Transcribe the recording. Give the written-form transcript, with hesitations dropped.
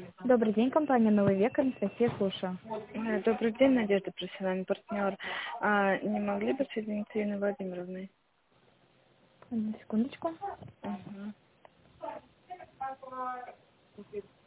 Добрый день, компания «Новый век», Анастасия, слушаю. Добрый день, Надежда, профессиональный партнер. Не могли бы соединить с Ириной Владимировной? Одну секундочку. Мгм.